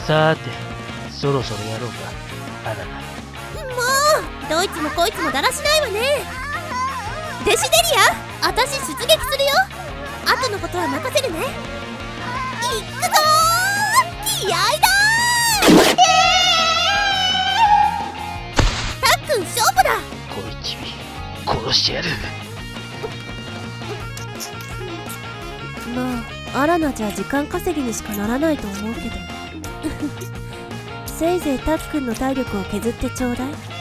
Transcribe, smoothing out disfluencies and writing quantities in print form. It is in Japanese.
さーて、そろそろやろうか、アラナ。 もうどいつもこいつもだらしないわね。デシデリア、私出撃するよ。後のことは任せるね。いっくぞー、気合いだー。たっくん勝負だ。 こいちび殺してやる。 まあアラナじゃ時間稼ぎにしかならないと思うけどせいぜいたっくんの体力を削ってちょうだい。